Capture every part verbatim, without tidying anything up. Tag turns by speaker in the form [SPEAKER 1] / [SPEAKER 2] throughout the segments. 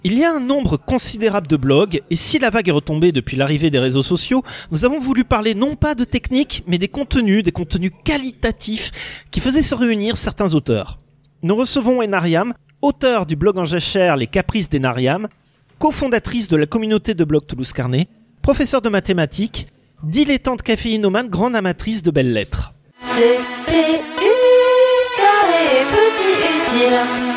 [SPEAKER 1] Il y a un nombre considérable de blogs, et si la vague est retombée depuis l'arrivée des réseaux sociaux, nous avons voulu parler non pas de technique, mais des contenus, des contenus qualitatifs qui faisaient se réunir certains auteurs. Nous recevons Enariam, auteur du blog en jachère Les Caprices d'Enariam, cofondatrice de la communauté de blog Toulouse Carnet, professeure de mathématiques, dilettante caféinomane, grande amatrice de belles lettres.
[SPEAKER 2] C P U, carré, petit utile.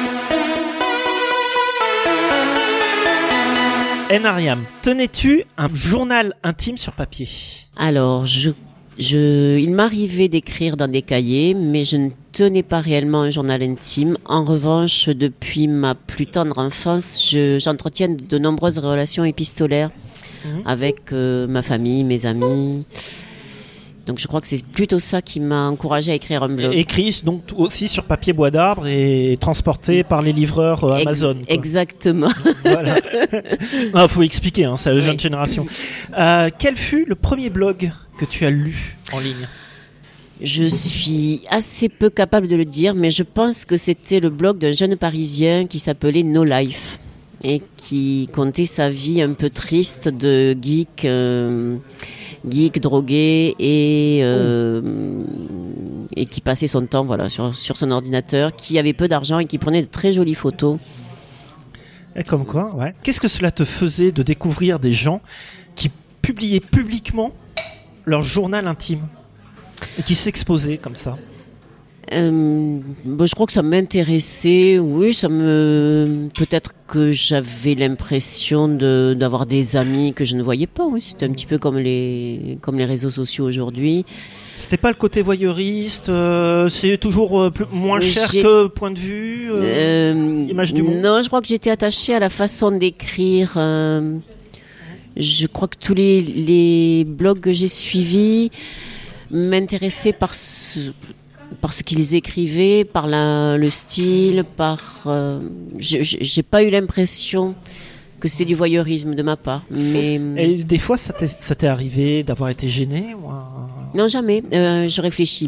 [SPEAKER 1] Enariam, tenais-tu un journal intime sur papier ?
[SPEAKER 3] Alors, je, je, il m'arrivait d'écrire dans des cahiers, mais je ne tenais pas réellement un journal intime. En revanche, depuis ma plus tendre enfance, je, j'entretiens de nombreuses relations épistolaires mmh. avec euh, ma famille, mes amis. Donc je crois que c'est plutôt ça qui m'a encouragé à écrire un blog.
[SPEAKER 1] Écrit donc aussi sur papier bois d'arbre et transporté par les livreurs euh, Amazon.
[SPEAKER 3] Ex- exactement.
[SPEAKER 1] Voilà. Il faut expliquer, hein, c'est la jeune oui. génération. Euh, quel fut le premier blog que tu as lu en ligne ?
[SPEAKER 3] Je suis assez peu capable de le dire, mais je pense que c'était le blog d'un jeune Parisien qui s'appelait No Life et qui contait sa vie un peu triste de geek... Euh, geek, drogué et, euh, oh. et qui passait son temps voilà, sur, sur son ordinateur, qui avait peu d'argent et qui prenait de très jolies photos.
[SPEAKER 1] Et comme quoi, ouais. Qu'est-ce que cela te faisait de découvrir des gens qui publiaient publiquement leur journal intime et qui s'exposaient comme ça ?
[SPEAKER 3] Euh, bah, je crois que ça m'intéressait, oui, ça me peut-être que j'avais l'impression de d'avoir des amis que je ne voyais pas. Oui, c'était un petit peu comme les comme les réseaux sociaux aujourd'hui.
[SPEAKER 1] C'était pas le côté voyeuriste, euh, c'est toujours euh, plus, moins cher J'ai... que point de vue, euh, euh, image du monde.
[SPEAKER 3] Non, je crois que j'étais attachée à la façon d'écrire. Euh, je crois que tous les les blogs que j'ai suivis m'intéressaient par ce par ce qu'ils écrivaient, par la, le style, par... Euh, je, je, j'ai pas eu l'impression que c'était du voyeurisme de ma part. Mais...
[SPEAKER 1] Et des fois, ça t'est, ça t'est arrivé d'avoir été gêné ou un...
[SPEAKER 3] Non, jamais. Euh, je réfléchis.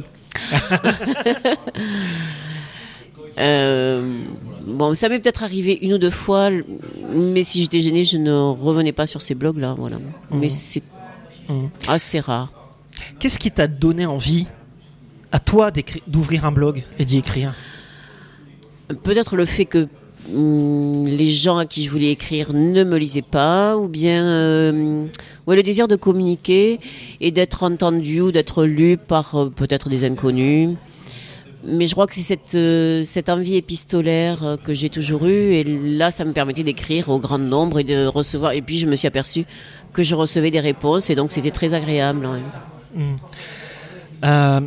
[SPEAKER 3] euh, bon, ça m'est peut-être arrivé une ou deux fois, mais si j'étais gênée, je ne revenais pas sur ces blogs-là. Voilà. Mmh. Mais c'est mmh. assez rare.
[SPEAKER 1] Qu'est-ce qui t'a donné envie à toi d'ouvrir un blog et d'y écrire ?
[SPEAKER 3] Peut-être le fait que hum, les gens à qui je voulais écrire ne me lisaient pas, ou bien euh, ouais, le désir de communiquer et d'être entendu ou d'être lu par euh, peut-être des inconnus. Mais je crois que c'est cette, euh, cette envie épistolaire euh, que j'ai toujours eue, et là ça me permettait d'écrire au grand nombre et de recevoir. Et puis je me suis aperçue que je recevais des réponses, et donc c'était très agréable. Ouais.
[SPEAKER 1] Mmh. Euh...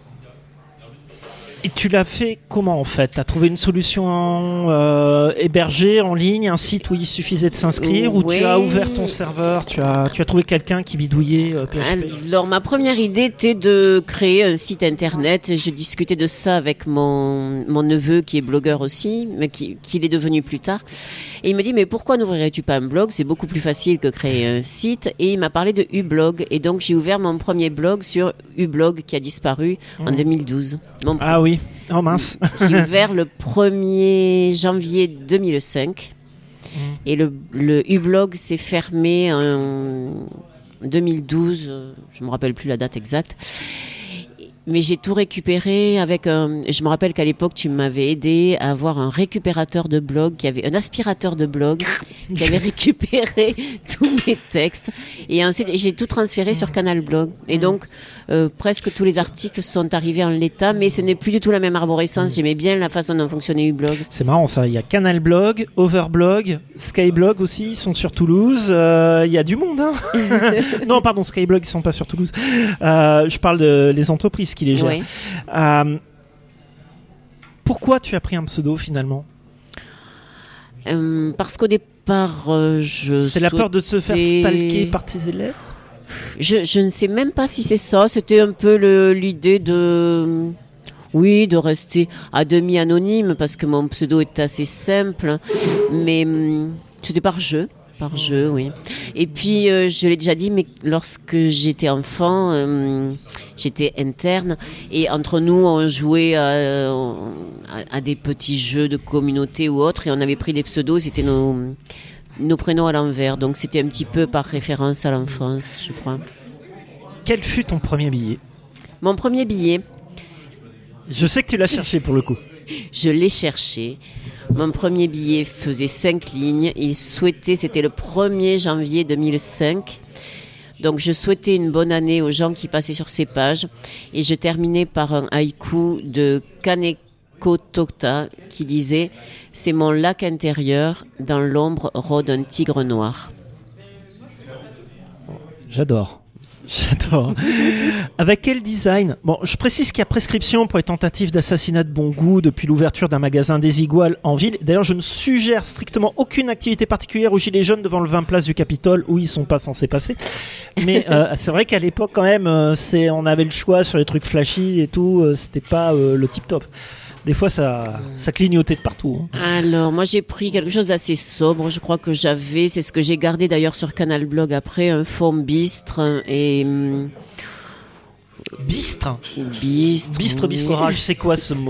[SPEAKER 1] Et tu l'as fait comment en fait ? Tu as trouvé une solution euh, hébergée en ligne, un site où il suffisait de s'inscrire, ou oui. tu as ouvert ton serveur, tu as, tu as trouvé quelqu'un qui bidouillait euh, P H P ?
[SPEAKER 3] Alors ma première idée était de créer un site internet. Je discutais de ça avec mon, mon neveu qui est blogueur aussi, mais qui, qui l'est devenu plus tard. Et il me dit, mais pourquoi n'ouvrirais-tu pas un blog ? C'est beaucoup plus facile que créer un site. Et il m'a parlé de Ublog. Et donc j'ai ouvert mon premier blog sur Ublog qui a disparu mmh. en deux mille douze. Mon
[SPEAKER 1] ah oui. Oh mince.
[SPEAKER 3] J'ai ouvert le premier janvier deux mille cinq mmh. et le, le Ublog s'est fermé en deux mille douze, je ne me rappelle plus la date exacte. Mais j'ai tout récupéré avec un... Je me rappelle qu'à l'époque, tu m'avais aidé à avoir un récupérateur de blog, qui avait un aspirateur de blog, qui avait récupéré tous mes textes. Et ensuite, j'ai tout transféré sur Canal Blog. Et donc, euh, presque tous les articles sont arrivés en l'état, mais ce n'est plus du tout la même arborescence. J'aimais bien la façon dont fonctionnait Ublog.
[SPEAKER 1] C'est marrant ça. Il y a Canal Blog, Overblog, Skyblog aussi, ils sont sur Toulouse. Euh, il y a du monde, hein. Non, pardon, Skyblog, ils sont pas sur Toulouse. Euh, je parle de les entreprises qui les gèrent. Oui. Euh, pourquoi tu as pris un pseudo finalement ?
[SPEAKER 3] euh, Parce qu'au départ, euh, je
[SPEAKER 1] C'est la peur de se faire stalker par tes élèves ?
[SPEAKER 3] je, je ne sais même pas si c'est ça. C'était un peu le, l'idée de... Oui, de rester à demi anonyme, parce que mon pseudo est assez simple. Mais hum, c'était par jeu. par jeu, oui. Et puis, euh, je l'ai déjà dit, mais lorsque j'étais enfant, euh, j'étais interne. Et entre nous, on jouait à, à, à des petits jeux de communauté ou autres. Et on avait pris des pseudos, c'était nos, nos prénoms à l'envers. Donc, c'était un petit peu par référence à l'enfance, je crois.
[SPEAKER 1] Quel fut ton premier billet ?
[SPEAKER 3] Mon premier billet,
[SPEAKER 1] Je sais que tu l'as cherché pour le coup.
[SPEAKER 3] je l'ai cherché. Mon premier billet faisait cinq lignes. Il souhaitait, c'était le premier janvier deux mille cinq. Donc je souhaitais une bonne année aux gens qui passaient sur ces pages. Et je terminais par un haïku de Kaneko Tokta qui disait « C'est mon lac intérieur, dans l'ombre rôde un tigre noir ».
[SPEAKER 1] J'adore. J'adore. Avec quel design ? Bon, je précise qu'il y a prescription pour les tentatives d'assassinat de bon goût depuis l'ouverture d'un magasin des Iguales en ville. D'ailleurs, je ne suggère strictement aucune activité particulière aux gilets jaunes devant le vingt place du Capitole où ils sont pas censés passer. Mais euh, c'est vrai qu'à l'époque, quand même, euh, c'est, on avait le choix sur les trucs flashy et tout. Euh, c'était pas euh, le tip top. Des fois, ça, ça clignotait de partout.
[SPEAKER 3] Alors, moi, j'ai pris quelque chose d'assez sobre. Je crois que j'avais, c'est ce que j'ai gardé d'ailleurs sur Canal Blog après, un fond bistre et... hum,
[SPEAKER 1] Bistre
[SPEAKER 3] Bistre.
[SPEAKER 1] Bistre,
[SPEAKER 3] oui.
[SPEAKER 1] bistrorage, c'est quoi ce mot ?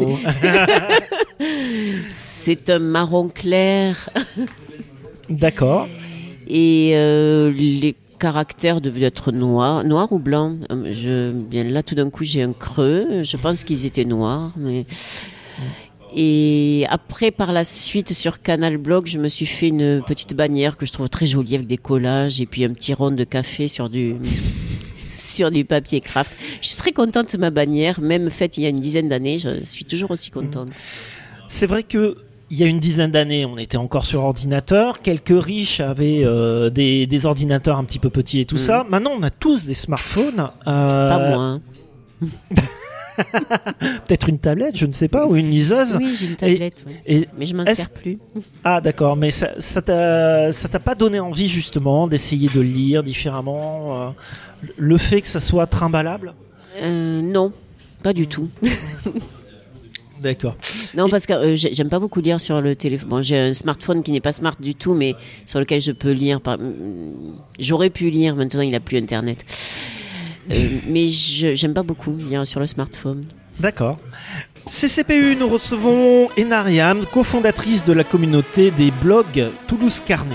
[SPEAKER 3] C'est un marron clair
[SPEAKER 1] D'accord.
[SPEAKER 3] et euh, les caractères devaient être noirs, noir ou blanc. Je, bien là, tout d'un coup, j'ai un creux. Je pense qu'ils étaient noirs, mais... Et après, par la suite, sur Canal Blog, je me suis fait une petite bannière que je trouve très jolie avec des collages et puis un petit rond de café sur du, sur du papier craft. Je suis très contente de ma bannière, même faite il y a une dizaine d'années. Je suis toujours aussi contente.
[SPEAKER 1] C'est vrai que il y a une dizaine d'années, on était encore sur ordinateur. Quelques riches avaient euh, des, des ordinateurs un petit peu petits et tout
[SPEAKER 3] Mm.
[SPEAKER 1] ça. Maintenant, on a tous des smartphones. Euh,
[SPEAKER 3] Pas moi. hein.
[SPEAKER 1] Peut-être une tablette, je ne sais pas, ou une liseuse.
[SPEAKER 3] Oui, j'ai une tablette, ouais.
[SPEAKER 1] Et
[SPEAKER 3] mais je m'en
[SPEAKER 1] est-ce-
[SPEAKER 3] sers plus.
[SPEAKER 1] ah, d'accord, mais ça, ça t'a, ça t'a pas donné envie justement d'essayer de lire différemment, euh, le fait que ça soit trimballable ?
[SPEAKER 3] Euh, non, pas du tout.
[SPEAKER 1] D'accord.
[SPEAKER 3] Non,
[SPEAKER 1] Et-
[SPEAKER 3] parce que euh, j'ai- j'aime pas beaucoup lire sur le téléphone. Bon, j'ai un smartphone qui n'est pas smart du tout, mais sur lequel je peux lire. Par... J'aurais pu lire, maintenant il n'a plus Internet. Euh, mais je j'aime pas beaucoup lire sur le smartphone.
[SPEAKER 1] D'accord. C C P U, nous recevons Enariam, cofondatrice de la communauté des blogs Toulouse Carnet.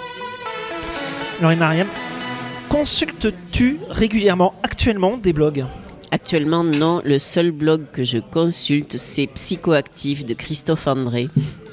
[SPEAKER 1] Alors Enariam, consultes-tu régulièrement actuellement des blogs ?
[SPEAKER 3] Actuellement, non. Le seul blog que je consulte, c'est Psychoactif de Christophe André.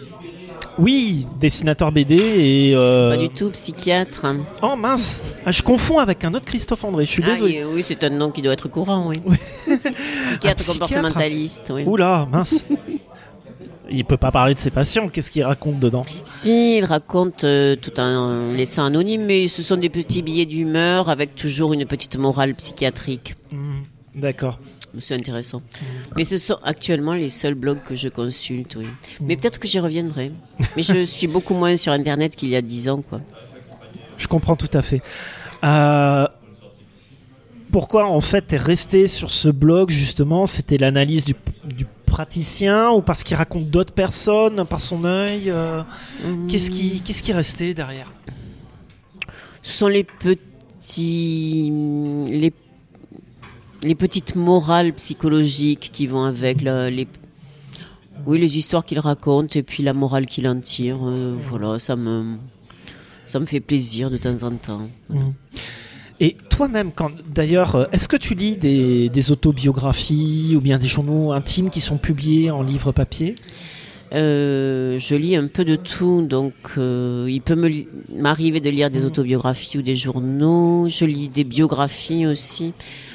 [SPEAKER 1] Oui, dessinateur B D et... euh,
[SPEAKER 3] Pas du tout, psychiatre.
[SPEAKER 1] Oh mince, ah, je confonds avec un autre Christophe André, je suis
[SPEAKER 3] Ah,
[SPEAKER 1] désolé.
[SPEAKER 3] et- oui, c'est un nom qui doit être courant, oui.
[SPEAKER 1] Oui.
[SPEAKER 3] Psychiatre
[SPEAKER 1] Un psychiatre.
[SPEAKER 3] comportementaliste, oui.
[SPEAKER 1] Oula, mince. Il peut pas parler de ses patients, qu'est-ce qu'il raconte dedans ?
[SPEAKER 3] Si, il raconte euh, tout en laissant anonyme, mais ce sont des petits billets d'humeur avec toujours une petite morale psychiatrique.
[SPEAKER 1] Hmm, D'accord.
[SPEAKER 3] C'est intéressant. Mais ce sont actuellement les seuls blogs que je consulte, oui. Mais peut-être que j'y reviendrai. Mais je suis beaucoup moins sur Internet qu'il y a dix ans, quoi.
[SPEAKER 1] Je comprends tout à fait. Euh, pourquoi en fait t'es resté sur ce blog justement ? C'était l'analyse du, du praticien ou parce qu'il raconte d'autres personnes par son œil euh,
[SPEAKER 3] Hum,
[SPEAKER 1] Qu'est-ce qui qu'est-ce qui restait derrière ?
[SPEAKER 3] Ce sont les petits... Les, les petites morales psychologiques qui vont avec la- les... Oui, les histoires qu'il raconte et puis la morale qu'il en tire. euh, voilà, ça me... Ça me fait plaisir de temps en temps.
[SPEAKER 1] Et toi-même, quand d'ailleurs, euh, est-ce que tu lis des, des autobiographies ou bien des journaux intimes qui sont publiés en livre papier ?
[SPEAKER 3] Euh, je lis un peu de tout, donc euh, il peut me li- m'arriver de lire des autobiographies ou des journaux. Je lis des biographies aussi.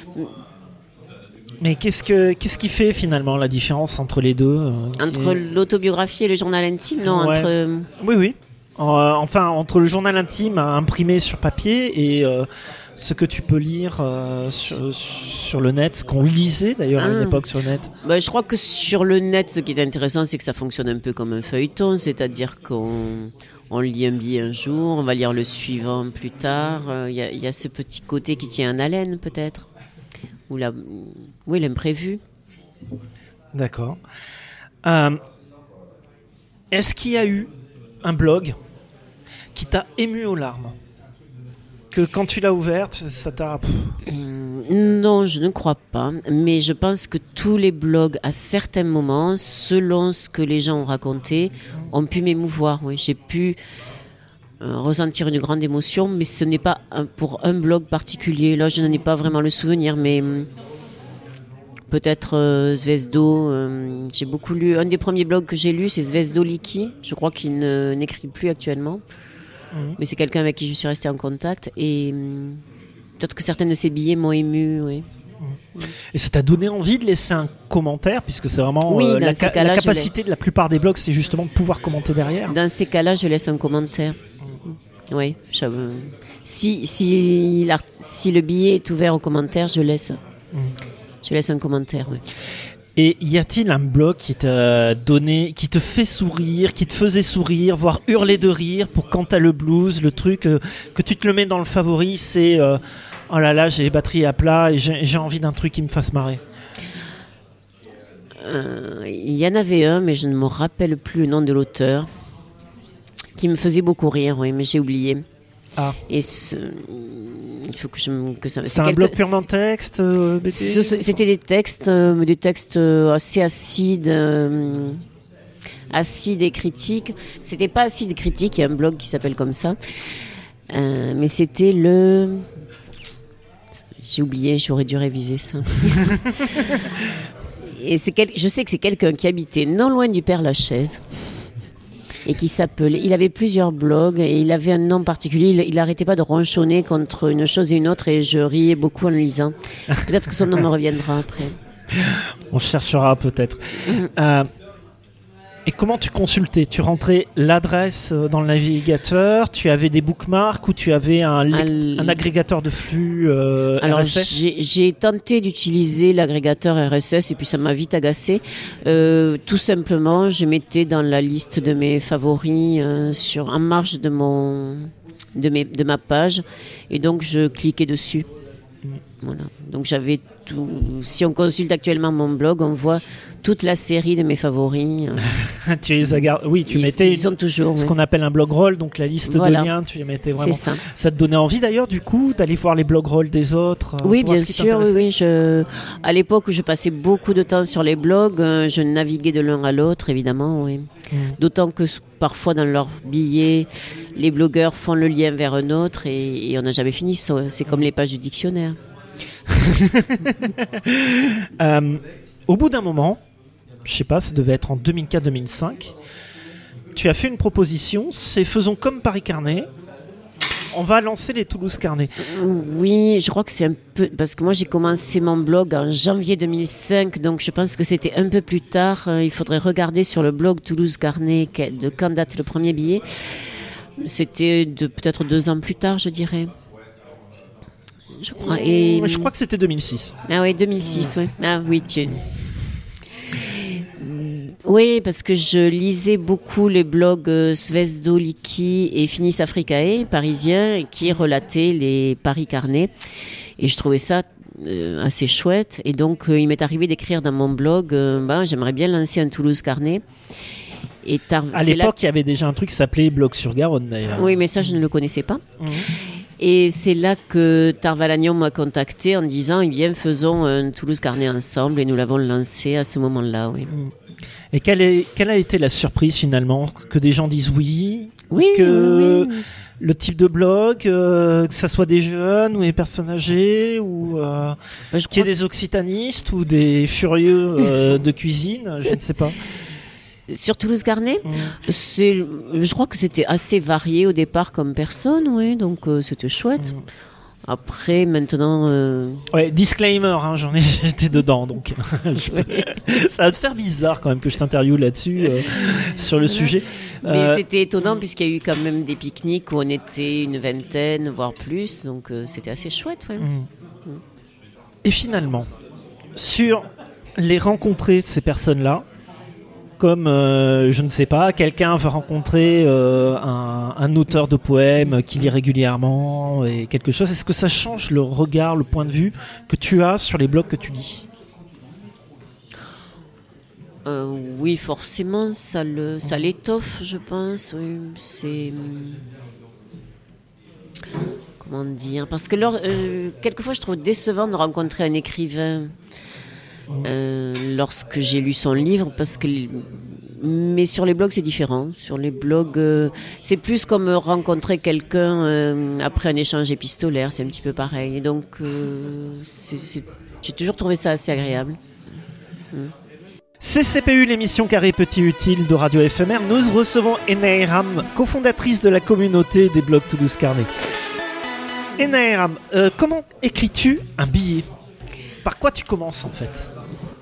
[SPEAKER 1] Mais qu'est-ce que qu'est-ce qui fait finalement la différence entre les deux euh, qui
[SPEAKER 3] Entre
[SPEAKER 1] est-
[SPEAKER 3] l'autobiographie et le journal intime, non,
[SPEAKER 1] Ouais.
[SPEAKER 3] entre... euh,
[SPEAKER 1] Oui, oui. Euh, enfin, entre le journal intime imprimé sur papier et euh, ce que tu peux lire euh, sur, sur le net, ce qu'on lisait d'ailleurs à
[SPEAKER 3] Ah.
[SPEAKER 1] une époque sur le net.
[SPEAKER 3] bah, je crois que sur le net, ce qui est intéressant, c'est que ça fonctionne un peu comme un feuilleton, c'est-à-dire qu'on on lit un billet un jour, on va lire le suivant plus tard. Il y, a- il y a ce petit côté qui tient en haleine, peut-être. Ou la... Oui, l'imprévu.
[SPEAKER 1] D'accord. Euh, est-ce qu'il y a eu un blog qui t'a ému aux larmes? Que quand tu l'as ouverte, ça t'a...
[SPEAKER 3] Hum, Non, je ne crois pas. Mais je pense que tous les blogs, à certains moments, selon ce que les gens ont raconté, ont pu m'émouvoir. Oui, j'ai pu euh, ressentir une grande émotion, mais ce n'est pas un- pour un blog particulier. Là, je n'en ai pas vraiment le souvenir, mais hum, peut-être euh, Zvezdo. euh, j'ai beaucoup lu. Un des premiers blogs que j'ai lu, c'est Zvezdo Liki. Je crois qu'il ne- n'écrit plus actuellement.
[SPEAKER 1] Mhm.
[SPEAKER 3] Mais c'est quelqu'un avec qui je suis restée en contact. Et hum, peut-être que certains de ses billets m'ont ému, oui.
[SPEAKER 1] Et ça t'a donné envie de laisser un commentaire, puisque c'est vraiment
[SPEAKER 3] Oui,
[SPEAKER 1] euh,
[SPEAKER 3] dans
[SPEAKER 1] la,
[SPEAKER 3] ces
[SPEAKER 1] ca-
[SPEAKER 3] cas-là,
[SPEAKER 1] la
[SPEAKER 3] je
[SPEAKER 1] capacité de la plupart des blogs, c'est justement de pouvoir commenter derrière.
[SPEAKER 3] Dans ces cas-là, je laisse un commentaire. Oui. je- euh, si, si, l'art- si le billet est ouvert aux commentaires, je laisse, je laisse un commentaire. Oui.
[SPEAKER 1] Et y a-t-il un blog qui t'a donné, qui te fait sourire, qui te faisait sourire, voire hurler de rire pour quand t'as le blues, le truc euh, que tu te le mets dans le favori, c'est euh, oh là là, j'ai les batteries à plat et j'ai, j'ai envie d'un truc qui me fasse marrer.
[SPEAKER 3] Euh, il y en avait un, mais je ne me rappelle plus le nom de l'auteur, qui me faisait beaucoup rire, oui, mais j'ai oublié.
[SPEAKER 1] Ah.
[SPEAKER 3] Et ce, il faut que je me- que ça.
[SPEAKER 1] C'est un
[SPEAKER 3] quelque-
[SPEAKER 1] blog purement texte, euh, B T?
[SPEAKER 3] Ce- ce- C'était des textes, euh, des textes euh, assez acides, euh, acides et critiques. C'était pas acide et critique, il y a un blog qui s'appelle comme ça. Euh, mais c'était le. J'ai oublié, j'aurais dû réviser ça. Et c'est quel... je sais que c'est quelqu'un qui habitait non loin du Père Lachaise. Et qui s'appelait. Il avait plusieurs blogs et il avait un nom particulier. Il, il arrêtait pas de ronchonner contre une chose et une autre et je riais beaucoup en le lisant. Peut-être que son nom me reviendra après.
[SPEAKER 1] On cherchera peut-être. Euh, et comment tu consultais? Tu rentrais l'adresse euh, dans le navigateur, tu avais des bookmarks ou tu avais un, lec-
[SPEAKER 3] Al-
[SPEAKER 1] un agrégateur de flux euh,
[SPEAKER 3] Alors,
[SPEAKER 1] R S S?
[SPEAKER 3] j'ai, j'ai tenté d'utiliser l'agrégateur R S S et puis ça m'a vite agacé. Euh, tout simplement, je mettais dans la liste de mes favoris euh, sur, en marge de, mon, de, mes, de ma page et donc je cliquais dessus. Voilà. Donc j'avais tout. Si on consulte actuellement mon blog, on voit toute la série de mes favoris.
[SPEAKER 1] Tu les as gar- Oui, tu
[SPEAKER 3] ils,
[SPEAKER 1] mettais
[SPEAKER 3] ils sont toujours.
[SPEAKER 1] ce
[SPEAKER 3] oui.
[SPEAKER 1] qu'on appelle un blog roll, donc la liste
[SPEAKER 3] Voilà.
[SPEAKER 1] de liens, tu les mettais vraiment.
[SPEAKER 3] C'est ça.
[SPEAKER 1] Ça te donnait envie d'ailleurs du coup d'aller voir les blog rolls des autres euh,
[SPEAKER 3] Oui,
[SPEAKER 1] pour voir
[SPEAKER 3] bien
[SPEAKER 1] ce qui
[SPEAKER 3] sûr. Oui,
[SPEAKER 1] t'intéressait?
[SPEAKER 3] oui, je... À l'époque où je passais beaucoup de temps sur les blogs, euh, je naviguais de l'un à l'autre, évidemment. Oui.
[SPEAKER 1] Mm.
[SPEAKER 3] D'autant que s- parfois dans leurs billets, les blogueurs font le lien vers un autre et, et on n'a jamais fini. So- C'est comme les pages du dictionnaire.
[SPEAKER 1] Euh, au bout d'un moment, je sais pas, ça devait être en deux mille quatre deux mille cinq, tu as fait une proposition, c'est faisons comme Paris Carnet, on va lancer les Toulouse Carnet.
[SPEAKER 3] Oui, je crois que c'est un peu... Parce que moi, j'ai commencé mon blog en janvier deux mille cinq, donc je pense que c'était un peu plus tard. Euh, Il faudrait regarder sur le blog Toulouse Carnet que- de quand date le premier billet. C'était de peut-être deux ans plus tard, je dirais. Je crois. Et...
[SPEAKER 1] Je crois que c'était deux mille six.
[SPEAKER 3] Ah oui, deux mille six, oui. Ah oui, tu... Oui, parce que je lisais beaucoup les blogs euh, Zvezdo Liki et Finis Africae, parisiens, qui relataient les Paris Carnet. Et je trouvais ça euh, assez chouette. Et donc, euh, il m'est arrivé d'écrire dans mon blog, euh, ben, j'aimerais bien lancer un Toulouse Carnet. Et tar-
[SPEAKER 1] À
[SPEAKER 3] c'est
[SPEAKER 1] l'époque,
[SPEAKER 3] là...
[SPEAKER 1] il y avait déjà un truc qui s'appelait Blog sur Garonne d'ailleurs.
[SPEAKER 3] Oui, mais ça, je ne le connaissais pas.
[SPEAKER 1] Mhm.
[SPEAKER 3] Et c'est là que Tarvalagnon m'a contacté en disant, eh bien, faisons un Toulouse Carnet ensemble. Et nous l'avons lancé à ce moment-là, oui.
[SPEAKER 1] Et quelle, est, quelle a été la surprise finalement? Que des gens disent oui,
[SPEAKER 3] Oui,
[SPEAKER 1] que
[SPEAKER 3] oui, oui.
[SPEAKER 1] le type de blog, euh, que ça soit des jeunes ou des personnes âgées, ou euh,
[SPEAKER 3] Ben, je
[SPEAKER 1] qu'il y ait
[SPEAKER 3] crois
[SPEAKER 1] des occitanistes ou des furieux euh, de cuisine, je ne sais pas.
[SPEAKER 3] que sur Toulouse Carnet,
[SPEAKER 1] Mhm.
[SPEAKER 3] c'est, je crois que c'était assez varié au départ comme personne, oui, donc euh, c'était chouette.
[SPEAKER 1] Mhm.
[SPEAKER 3] Après, maintenant, euh,
[SPEAKER 1] Ouais, disclaimer, hein, j'en ai, j'étais dedans, donc je peux- ça va te faire bizarre quand même que je t'interviewe là-dessus euh, sur le sujet.
[SPEAKER 3] mais
[SPEAKER 1] Euh,
[SPEAKER 3] c'était étonnant puisqu'il y a eu quand même des pique-niques où on était une vingtaine, voire plus, donc euh, c'était assez chouette, ouais.
[SPEAKER 1] Mm. Et finalement, sur les rencontrer ces personnes-là, comme, euh, je ne sais pas, quelqu'un va rencontrer euh, un, un auteur de poèmes qui lit régulièrement et quelque chose, est-ce que ça change le regard, le point de vue que tu as sur les blogs que tu lis?
[SPEAKER 3] Euh, oui, forcément, ça, le, ça l'étoffe, je pense. Oui. C'est, comment dire, parce que lors, euh, quelquefois je trouve décevant de rencontrer un écrivain euh, lorsque j'ai lu son livre, parce que mais sur les blogs c'est différent. Sur les blogs euh, c'est plus comme rencontrer quelqu'un euh, après un échange épistolaire, c'est un petit peu pareil. Et donc euh, c'est, c'est, j'ai toujours trouvé ça assez agréable. Mmh.
[SPEAKER 1] C C P U, l'émission Carré Petit Utile de Radio F M R. Nous recevons Enairam, cofondatrice de la communauté des blogs Toulouse Carnet. Enairam, euh, comment écris-tu un billet ? Par quoi tu commences en fait ?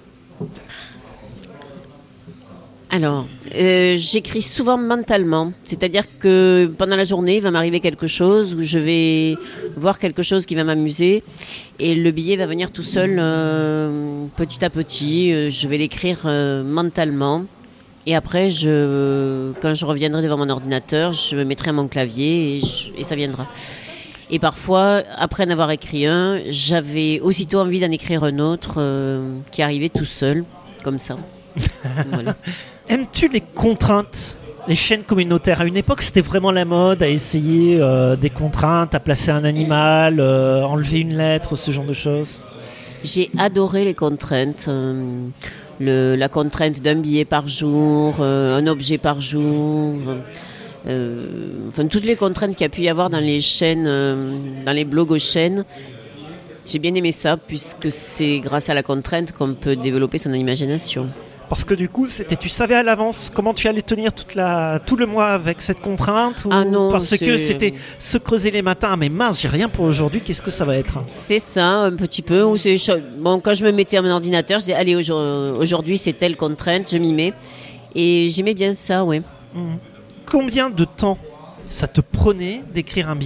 [SPEAKER 3] Alors, euh, j'écris souvent mentalement, c'est-à-dire que pendant la journée, il va m'arriver quelque chose où je vais voir quelque chose qui va m'amuser et le billet va venir tout seul euh, petit à petit. Euh, je vais l'écrire euh, mentalement et après, je, quand je reviendrai devant mon ordinateur, je me mettrai à mon clavier et, je, et ça viendra. Et parfois, après en avoir écrit un, j'avais aussitôt envie d'en écrire un autre euh, qui arrivait tout seul, comme ça. Voilà.
[SPEAKER 1] Aimes-tu les contraintes, les chaînes communautaires ? À une époque, c'était vraiment la mode à essayer euh, des contraintes, à placer un animal, euh, enlever une lettre, ce genre de choses.
[SPEAKER 3] J'ai adoré les contraintes. Euh, le, la contrainte d'un billet par jour, euh, un objet par jour. Euh, enfin, toutes les contraintes qu'il y a pu y avoir dans les chaînes, euh, dans les blogs aux chaînes. J'ai bien aimé ça, puisque c'est grâce à la contrainte qu'on peut développer son imagination.
[SPEAKER 1] Parce que du coup, c'était, tu savais à l'avance comment tu allais tenir toute la, tout le mois avec cette contrainte ou
[SPEAKER 3] Ah non,
[SPEAKER 1] parce
[SPEAKER 3] c'est...
[SPEAKER 1] que c'était se creuser les matins, mais mince, j'ai rien pour aujourd'hui, qu'est-ce que ça va être ?
[SPEAKER 3] C'est ça, un petit peu. Ou c'est... Bon, quand je me mettais à mon ordinateur, je disais, allez, aujourd'hui c'est telle contrainte, je m'y mets. Et j'aimais bien ça, oui.
[SPEAKER 1] Mmh. Combien de temps ça te prenait d'écrire un billet ?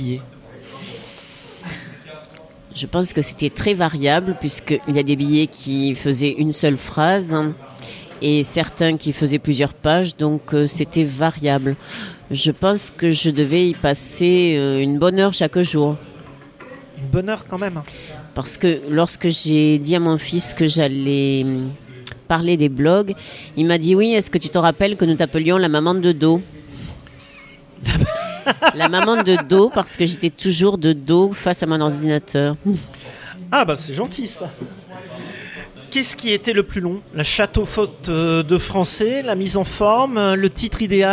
[SPEAKER 3] Je pense que c'était très variable, puisqu'il y a des billets qui faisaient une seule phrase et certains qui faisaient plusieurs pages, donc euh, c'était variable. Je pense que je devais y passer euh, une bonne heure chaque jour.
[SPEAKER 1] Une bonne heure quand même.
[SPEAKER 3] Parce que lorsque j'ai dit à mon fils que j'allais parler des blogs, il m'a dit « Oui, est-ce que tu te rappelles que nous t'appelions la maman de dos ?» La maman de dos, parce que j'étais toujours de dos face à mon ordinateur.
[SPEAKER 1] Ah bah c'est gentil ça. Qu'est-ce qui était le plus long ? La château faute de français, la mise en forme, le titre idéal ?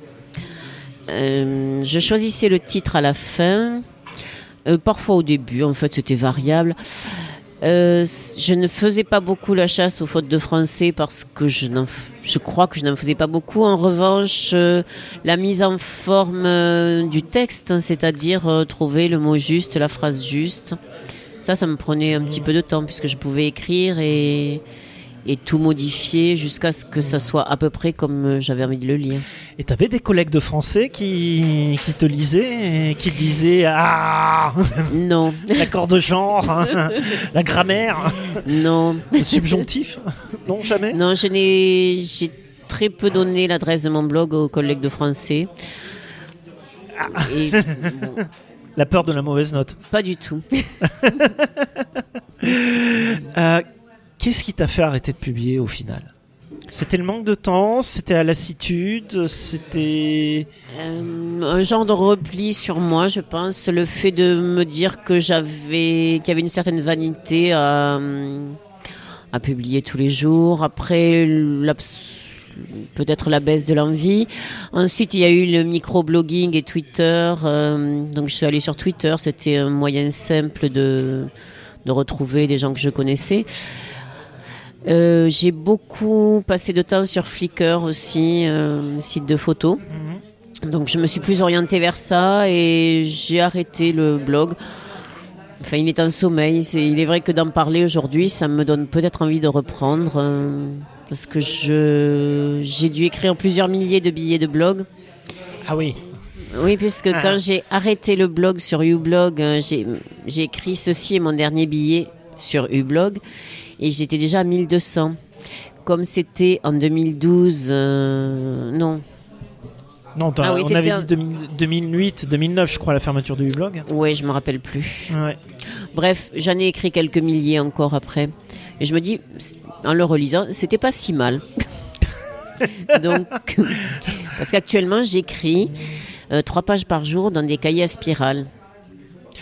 [SPEAKER 3] euh, Je choisissais le titre à la fin, euh, parfois au début, en fait c'était variable. Euh, je ne faisais pas beaucoup la chasse aux fautes de français parce que je, n'en f... je crois que je n'en faisais pas beaucoup. En revanche, euh, la mise en forme euh, du texte, c'est-à-dire euh, trouver le mot juste, la phrase juste, ça, ça me prenait un petit peu de temps puisque je pouvais écrire et, et tout modifier jusqu'à ce que ça soit à peu près comme j'avais envie de le lire.
[SPEAKER 1] Et tu avais des collègues de français qui, qui te lisaient et qui te disaient « Ah !»
[SPEAKER 3] Non.
[SPEAKER 1] L'accord de genre, hein, la grammaire,
[SPEAKER 3] non.
[SPEAKER 1] Le subjonctif. Non, jamais.
[SPEAKER 3] Non, je n'ai, j'ai très peu donné l'adresse de mon blog aux collègues de français.
[SPEAKER 1] Ah.
[SPEAKER 3] Et, bon,
[SPEAKER 1] la peur de la mauvaise note.
[SPEAKER 3] Pas du tout.
[SPEAKER 1] euh, qu'est-ce qui t'a fait arrêter de publier au final ? C'était le manque de temps, c'était la lassitude, c'était...
[SPEAKER 3] Euh, un genre de repli sur moi, je pense. Le fait de me dire que j'avais, qu'il y avait une certaine vanité à, à publier tous les jours. Après, peut-être la baisse de l'envie. Ensuite, il y a eu le micro-blogging et Twitter. Euh, donc, je suis allée sur Twitter. C'était un moyen simple de, de retrouver des gens que je connaissais. Euh, j'ai beaucoup passé de temps sur Flickr aussi, euh, site de photos. Mmh. Donc je me suis plus orientée vers ça et j'ai arrêté le blog. Enfin, il est en sommeil. C'est, il est vrai que d'en parler aujourd'hui, ça me donne peut-être envie de reprendre euh, parce que je, j'ai dû écrire plusieurs milliers de billets de blog.
[SPEAKER 1] Ah oui.
[SPEAKER 3] Oui, puisque ah. quand j'ai arrêté le blog sur ublog, euh, j'ai, j'ai écrit ceci est mon dernier billet sur ublog. Et j'étais déjà à mille deux cents. Comme c'était en deux mille douze... Euh, non.
[SPEAKER 1] Non, ah oui, on avait un... dit deux mille huit, deux mille neuf, je crois, la fermeture du blog.
[SPEAKER 3] Oui, je ne me rappelle plus.
[SPEAKER 1] Ouais.
[SPEAKER 3] Bref, j'en ai écrit quelques milliers encore après. Et je me dis, en le relisant, c'était pas si mal. Donc, parce qu'actuellement, j'écris euh, trois pages par jour dans des cahiers à spirale.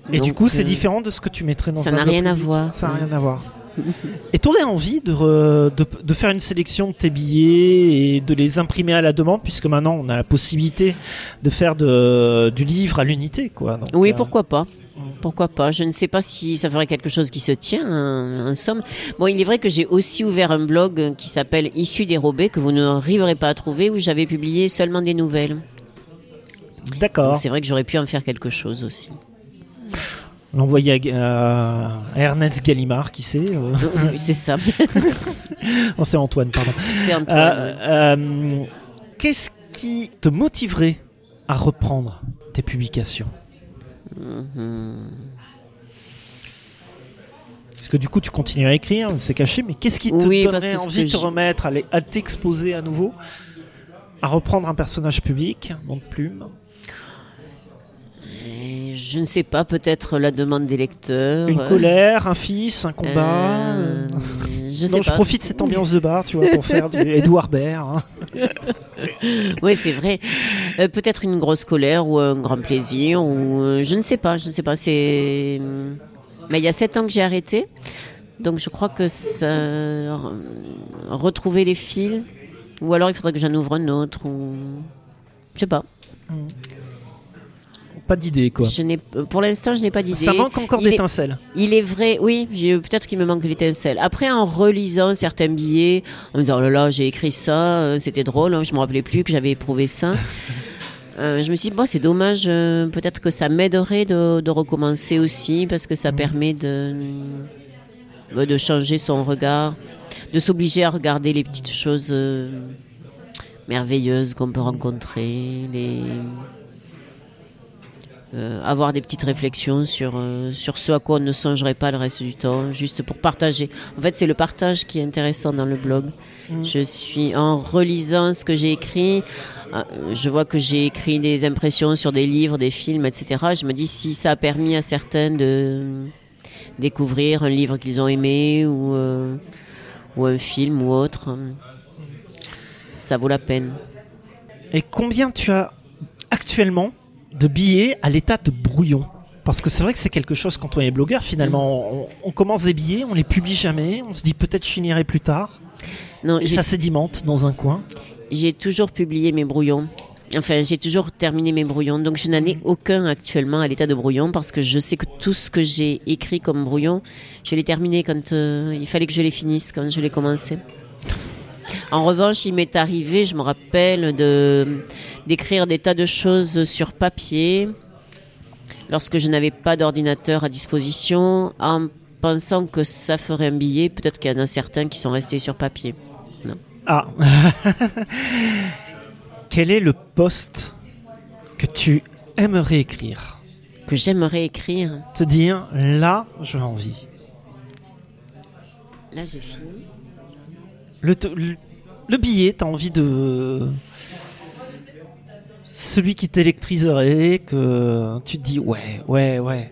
[SPEAKER 1] Et
[SPEAKER 3] Donc,
[SPEAKER 1] du coup, c'est
[SPEAKER 3] euh,
[SPEAKER 1] différent de ce que tu mettrais dans
[SPEAKER 3] ça
[SPEAKER 1] un
[SPEAKER 3] n'a
[SPEAKER 1] blog
[SPEAKER 3] rien à
[SPEAKER 1] public.
[SPEAKER 3] voir.
[SPEAKER 1] Ça n'a rien à voir. Et t'aurais envie de, re- de, de faire une sélection de tes billets et de les imprimer à la demande, puisque maintenant on a la possibilité de faire de, du livre à l'unité, quoi. Donc,
[SPEAKER 3] Oui,
[SPEAKER 1] euh,
[SPEAKER 3] pourquoi pas. Pourquoi pas. Je ne sais pas si ça ferait quelque chose qui se tient, en, en somme. Bon, il est vrai que j'ai aussi ouvert un blog qui s'appelle Issu dérobé, que vous n'arriverez pas à trouver, où j'avais publié seulement des nouvelles.
[SPEAKER 1] D'accord.
[SPEAKER 3] Donc c'est vrai que j'aurais pu en faire quelque chose aussi.
[SPEAKER 1] L'envoyer à, à Ernest Gallimard, qui sait euh...
[SPEAKER 3] Oui, c'est ça.
[SPEAKER 1] Non, c'est Antoine, pardon.
[SPEAKER 3] C'est Antoine.
[SPEAKER 1] Euh, euh, qu'est-ce qui te motiverait à reprendre tes publications?
[SPEAKER 3] Mm-hmm.
[SPEAKER 1] Parce que du coup, tu continues à écrire, c'est caché, mais qu'est-ce qui te
[SPEAKER 3] Oui, parce
[SPEAKER 1] donnerait
[SPEAKER 3] que ce
[SPEAKER 1] envie de
[SPEAKER 3] que
[SPEAKER 1] te
[SPEAKER 3] j'ai-
[SPEAKER 1] remettre, à, les- à t'exposer à nouveau, à reprendre un personnage public, nom de plume,
[SPEAKER 3] Et je ne sais pas, peut-être la demande des lecteurs.
[SPEAKER 1] une
[SPEAKER 3] euh,
[SPEAKER 1] colère, un fils, un combat
[SPEAKER 3] euh,
[SPEAKER 1] euh,
[SPEAKER 3] Je sais
[SPEAKER 1] non, je
[SPEAKER 3] pas.
[SPEAKER 1] profite de cette ambiance de bar, tu vois, pour faire du Edouard Baird. Hein.
[SPEAKER 3] Oui, c'est vrai. Euh, peut-être une grosse colère ou un grand plaisir, ou euh, je ne sais pas, je ne sais pas. C'est. Mais il y a sept ans que j'ai arrêté, donc je crois que ça re- retrouver les fils, ou alors il faudrait que j'en ouvre un autre, ou je sais pas.
[SPEAKER 1] Pas d'idée, quoi.
[SPEAKER 3] Je n'ai, pour l'instant, je n'ai pas d'idée.
[SPEAKER 1] Ça manque encore
[SPEAKER 3] Il est-
[SPEAKER 1] d'étincelles.
[SPEAKER 3] Il est vrai, oui, j'ai- peut-être qu'il me manque l'étincelle. Après, en relisant certains billets, en me disant, oh là là, j'ai écrit ça, euh, c'était drôle, hein, je me rappelais plus que j'avais éprouvé ça. Euh, je me suis dit, bon, c'est dommage, euh, peut-être que ça m'aiderait de, de recommencer aussi, parce que ça permet de, bah, de changer son regard, de s'obliger à regarder les petites choses euh, merveilleuses qu'on peut rencontrer, les... Euh, avoir des petites réflexions sur, euh, sur ce à quoi on ne songerait pas le reste du temps, juste pour partager. En fait, c'est le partage qui est intéressant dans le blog.
[SPEAKER 1] Mm.
[SPEAKER 3] Je suis, en relisant ce que j'ai écrit, euh, je vois que j'ai écrit des impressions sur des livres, des films, et cetera. Je me dis, si ça a permis à certains de découvrir un livre qu'ils ont aimé ou, euh, ou un film ou autre, euh, ça vaut la peine.
[SPEAKER 1] Et combien tu as actuellement de billets à l'état de brouillon? Parce que c'est vrai que c'est quelque chose, quand on est blogueur, finalement, on, on commence des billets, on les publie jamais, on se dit peut-être je finirai plus tard,
[SPEAKER 3] Non,
[SPEAKER 1] et
[SPEAKER 3] j'ai-
[SPEAKER 1] ça sédimente dans un coin.
[SPEAKER 3] J'ai toujours publié mes brouillons. Enfin, j'ai toujours terminé mes brouillons. Donc, je n'en ai aucun actuellement à l'état de brouillon parce que je sais que tout ce que j'ai écrit comme brouillon, je l'ai terminé quand euh, il fallait que je les finisse, quand je l'ai commencé. En revanche, il m'est arrivé, je me rappelle, de, d'écrire des tas de choses sur papier lorsque je n'avais pas d'ordinateur à disposition en pensant que ça ferait un billet. Peut-être qu'il y en a certains qui sont restés sur papier.
[SPEAKER 1] Ah. Quel est le post que tu aimerais écrire?
[SPEAKER 3] Que j'aimerais écrire.
[SPEAKER 1] Te dire, là, j'ai envie.
[SPEAKER 3] Là, j'ai fini.
[SPEAKER 1] Le, te- le, le billet, t'as envie de... Celui qui t'électriserait, que tu te dis, ouais, ouais, ouais.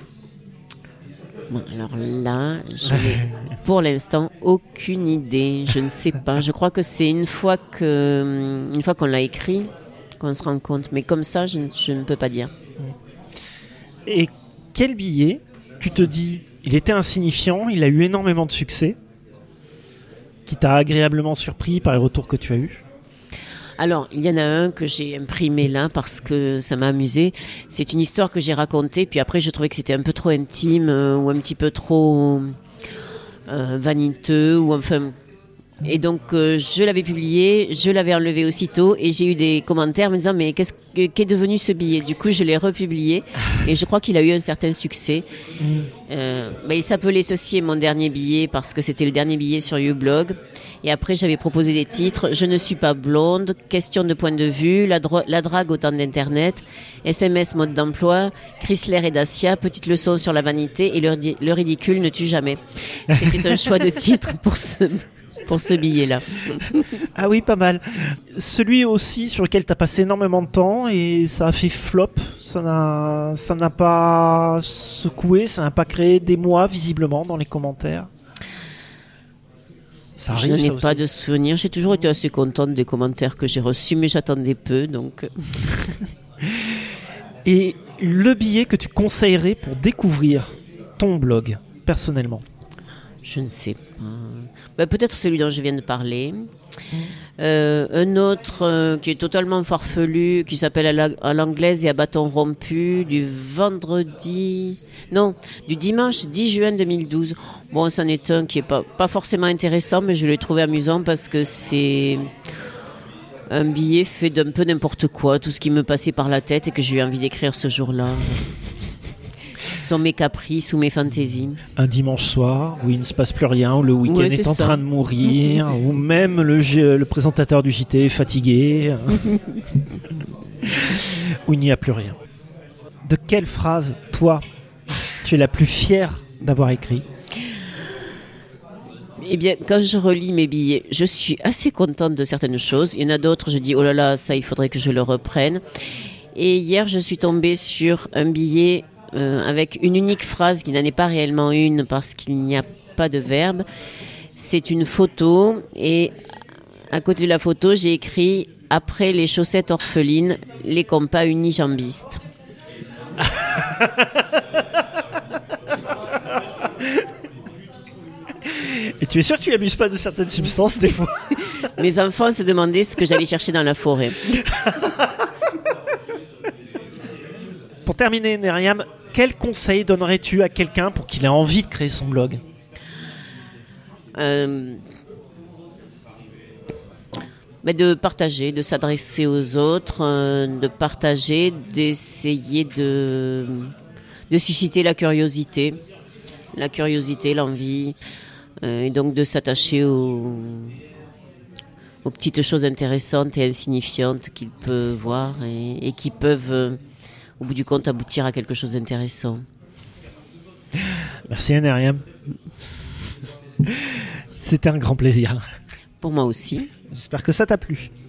[SPEAKER 3] Bon, alors là, je n'ai pour l'instant aucune idée. Je ne sais pas. Je crois que c'est une fois que, une fois qu'on l'a écrit, qu'on se rend compte. Mais comme ça, je, ne- je ne peux pas dire.
[SPEAKER 1] Et quel billet, tu te dis, il était insignifiant, il a eu énormément de succès, qui t'a agréablement surpris par les retours que tu as eus?
[SPEAKER 3] Alors, il y en a un que j'ai imprimé là parce que ça m'a amusé. C'est une histoire que j'ai racontée, puis après je trouvais que c'était un peu trop intime euh, ou un petit peu trop euh, vaniteux ou enfin. Et donc euh, je l'avais publié, je l'avais enlevé aussitôt et j'ai eu des commentaires me disant mais qu'est-ce que- qu'est devenu ce billet? Du coup je l'ai republié et je crois qu'il a eu un certain succès. Euh, bah, il s'appelait Ceci est mon dernier billet parce que c'était le dernier billet sur ublog. Et après j'avais proposé des titres: Je ne suis pas blonde, Question de point de vue, La, dro- la drague au temps d'internet, S M S mode d'emploi, Chrysler et Dacia, Petite leçon sur la vanité et le, ridi- le ridicule ne tue jamais. C'était un choix de titre pour ce, pour ce billet-là.
[SPEAKER 1] Ah oui, pas mal. Celui aussi sur lequel tu as passé énormément de temps et ça a fait flop, ça n'a, ça n'a pas secoué, ça n'a pas créé d'émoi visiblement dans les commentaires. Ça
[SPEAKER 3] Je
[SPEAKER 1] arrive,
[SPEAKER 3] n'en
[SPEAKER 1] ça
[SPEAKER 3] ai
[SPEAKER 1] aussi.
[SPEAKER 3] pas de souvenir. J'ai toujours été assez contente des commentaires que j'ai reçus, mais j'attendais peu. Donc,
[SPEAKER 1] Et le billet que tu conseillerais pour découvrir ton blog, personnellement?
[SPEAKER 3] Je ne sais pas. Bah, peut-être celui dont je viens de parler. Euh, un autre euh, qui est totalement farfelu, qui s'appelle à, la, à l'anglaise et à bâton rompu, du vendredi... Non, du dimanche dix juin deux mille douze. Bon, c'en est un qui n'est pas, pas forcément intéressant, mais je l'ai trouvé amusant parce que c'est un billet fait d'un peu n'importe quoi, tout ce qui me passait par la tête et que j'ai eu envie d'écrire ce jour-là. Ce sont mes caprices ou mes fantaisies.
[SPEAKER 1] Un dimanche soir où il ne se passe plus rien, où le week-end
[SPEAKER 3] Ouais,
[SPEAKER 1] est,
[SPEAKER 3] c'est
[SPEAKER 1] en
[SPEAKER 3] ça.
[SPEAKER 1] train de mourir, ou même le, G- le présentateur du J T est fatigué, où il n'y a plus rien. De quelle phrase, toi, tu es la plus fière d'avoir écrit?
[SPEAKER 3] Eh bien, quand je relis mes billets, je suis assez contente de certaines choses. Il y en a d'autres, je dis, oh là là, ça, il faudrait que je le reprenne. Et hier, je suis tombée sur un billet euh, avec une unique phrase qui n'en est pas réellement une parce qu'il n'y a pas de verbe. C'est une photo et à côté de la photo, j'ai écrit « Après les chaussettes orphelines, les compas unijambistes ».
[SPEAKER 1] Et tu es sûr que tu abuses pas de certaines substances des fois?
[SPEAKER 3] Mes enfants se demandaient ce que j'allais chercher dans la forêt.
[SPEAKER 1] Pour terminer, Myriam, quel conseil donnerais-tu à quelqu'un pour qu'il ait envie de créer son blog?
[SPEAKER 3] Euh, mais de partager, de s'adresser aux autres, euh, de partager, d'essayer de, de susciter la curiosité, la curiosité, l'envie, euh, et donc de s'attacher aux, aux petites choses intéressantes et insignifiantes qu'il peut voir et, et qui peuvent, euh, au bout du compte, aboutir à quelque chose d'intéressant.
[SPEAKER 1] Merci Myriam. C'était un grand plaisir.
[SPEAKER 3] Pour moi aussi.
[SPEAKER 1] J'espère que ça t'a plu.